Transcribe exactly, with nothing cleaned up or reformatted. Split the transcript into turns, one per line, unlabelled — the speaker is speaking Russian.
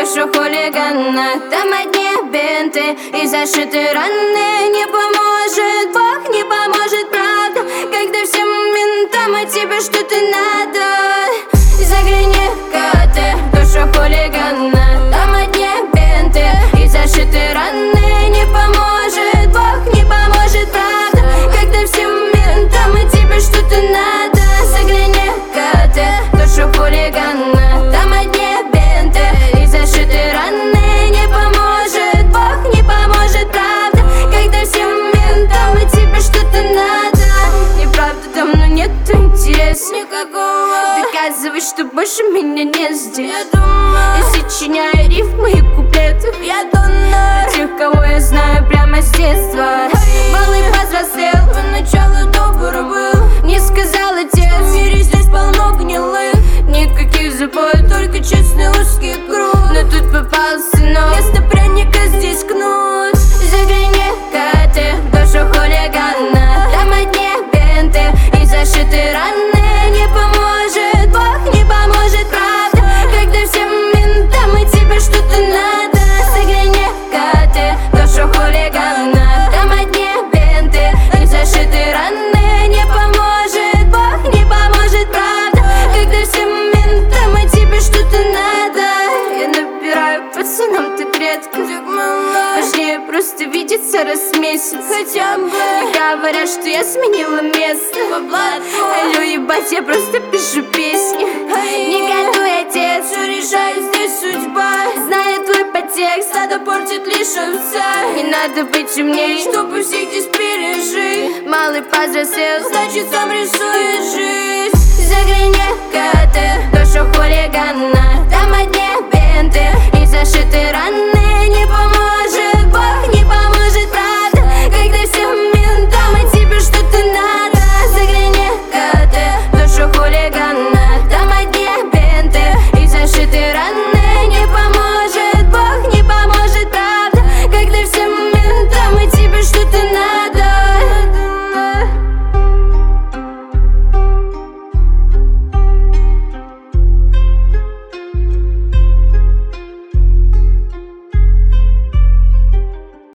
душу хулигана. Там одни бинты и зашиты раны. Не поможет Бог, не поможет правда, когда всем ментам от тебя что-то надо. Загляни-ка ты в душу хулигана. Там одни бинты и зашиты раны. Не поможет Бог, не поможет правда, когда всем ментам от тебя что-то надо. Загляни-ка ты в душу хулигана. Там одни бинты и зашиты раны. Не поможет Бог, не поможет правда, когда всем ментам от тебя что-то надо. Неправда, давно нет интереса никакого. Доказывай, что больше меня не здесь. Я думаю, я сочиняю рифмы и куплеты. Я донор тех, кого я знаю прямо с детства. Малый повзрослел, поначалу добр был. Не сказал отец, в мире здесь полно гнилых. Никаких запоев, только честный узкий круг. Но тут попался сынок, вместо пряника здесь кнут. Загляни-ка ты в душу хулигана. Там одни бинты и зашиты раны. Не поможет Бог, не поможет правда, когда всем ментам от тебя что-то надо. Загляни-ка ты в душу хулигана. Там одни бинты и зашиты раны. Не поможет Бог, не поможет правда, когда всем ментам от тебя что-то надо. Я набираю пацанам так редко, важнее просто видеться раз в месяц хотя бы. И говорят, что я сменила место. Алло, ебать, я просто пишу песни. Не готовый отец, все решаю, здесь судьба. Знаю твой подтекст, надо портит лишь овца. Не надо быть умней, чтобы всех здесь пережить. Малый повзрослел, значит сам рисует жизнь. Загляни-ка ты